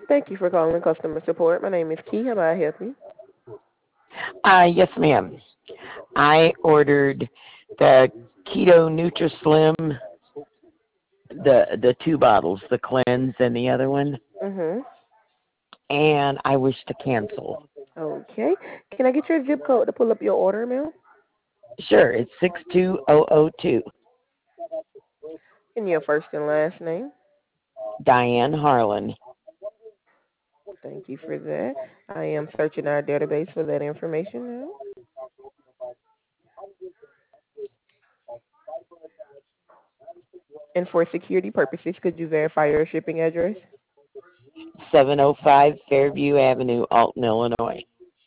Thank you for calling customer support. My name is Key. How may I help you? Yes, ma'am. I ordered the Keto NutriSlim, the two bottles, the cleanse and the other one, Mm-hmm. and I wish to cancel. Okay. Can I get your zip code to pull up your order, ma'am? Sure, it's 62002. And your first and last name? Diane Harlan. Thank you for that. I am searching our database for that information now. And for security purposes, could you verify your shipping address? 705 Fairview Avenue, Alton, Illinois.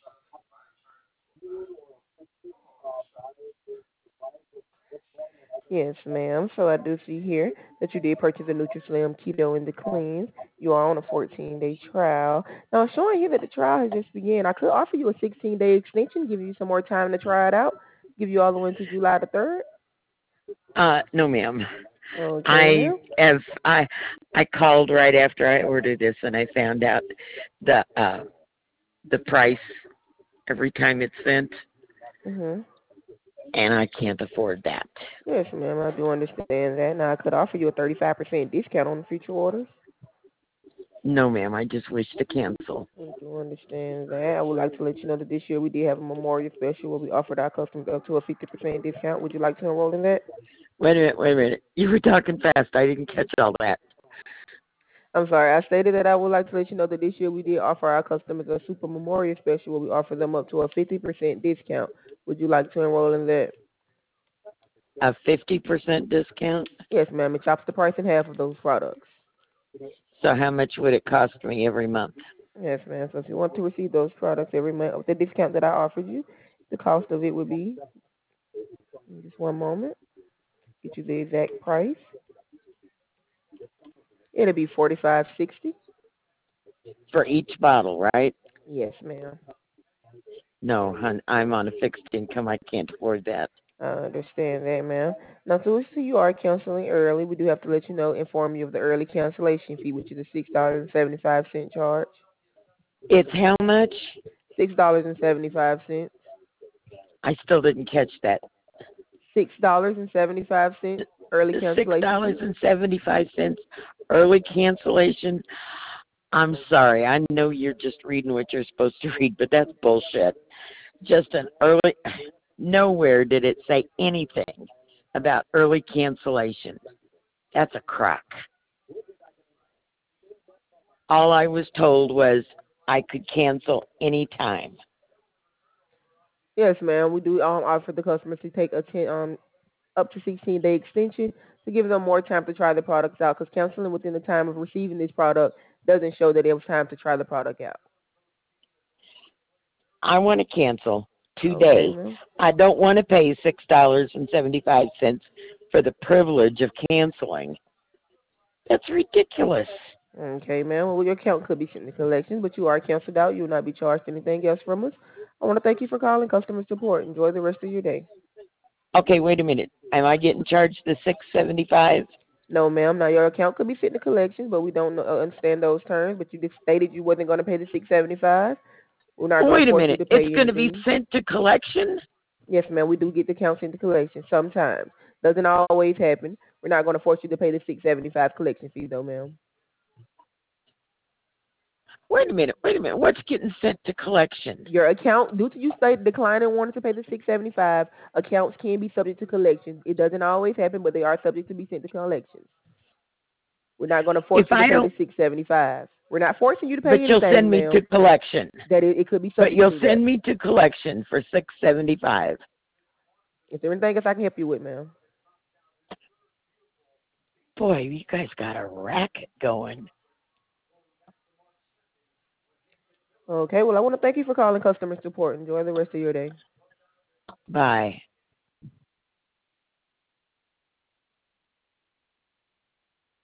Yes, ma'am. So I do see here that you did purchase a NutriSlim Keto and the Cleanse. You are on a 14-day trial. Now, it's showing here that the trial has just begun. I could offer you a 16-day extension, give you some more time to try it out, give you all the way to July the 3rd. No, ma'am. Okay, I ma'am. have I called right after I ordered this, and I found out the price every time it's sent, Mhm. and I can't afford that. Yes, ma'am. I do understand that. Now, I could offer you a 35% discount on the future orders. No, ma'am. I just wish to cancel. I do understand that. I would like to let you know that this year we did have a memorial special where we offered our customers up to a 50% discount. Would you like to enroll in that? Wait a minute. You were talking fast. I didn't catch all that. I'm sorry. I stated that I would like to let you know that this year we did offer our customers a super memorial special where we offer them up to a 50% discount. Would you like to enroll in that? A 50% discount? Yes, ma'am. It chops the price in half of those products. So how much would it cost me every month? Yes, ma'am. So if you want to receive those products every month with the discount that I offered you, the cost of it would be, just one moment, get you the exact price. It'll be $45.60. For each bottle, right? Yes, ma'am. No, hon, I'm on a fixed income. I can't afford that. I understand that, ma'am. Now, so if you are canceling early, we do have to let you know, inform you of the early cancellation fee, which is a $6.75 charge. It's how much? $6.75. I still didn't catch that. $6.75 early Six cancellation dollars fee. and 75 cents early cancellation. I'm sorry. I know you're just reading what you're supposed to read, but that's bullshit. Just an early. Nowhere did it say anything about early cancellation. That's a crock. All I was told was I could cancel anytime. Yes, ma'am. We do offer the customers to take up to 16-day extension to give them more time to try the products out. Because canceling within the time of receiving this product doesn't show that it was time to try the product out. I want to cancel Okay, today. ma'am. I don't want to pay $6.75 for the privilege of canceling. That's ridiculous. Okay, ma'am. Well, your account could be sent to collections, but you are canceled out. You will not be charged anything else from us. I want to thank you for calling customer support. Enjoy the rest of your day. Okay, wait a minute. Am I getting charged the $6.75? No, ma'am. Now your account could be sent to collections, but we don't understand those terms. But you just stated you wasn't going to pay the $6.75. We're not going to Wait a force you minute. to It's pay going to be anything. sent to collection? Yes, ma'am. We do get the accounts into collections sometimes. Doesn't always happen. We're not going to force you to pay the $6.75 collection fee, though, ma'am. Wait a minute. What's getting sent to collection? Your account, due to you state declining wanting to pay the $6.75, accounts can be subject to collections. It doesn't always happen, but they are subject to be sent to collections. We're not going to force If you to I pay the don't, $6.75. We're not forcing you to but pay you'll anything, send me to ma'am. collection. That it could be But subject you'll to that. send me to collection for $6.75. Is there anything else I can help you with, ma'am? Boy, you guys got a racket going. Okay, well, I want to thank you for calling customer support. Enjoy the rest of your day. Bye.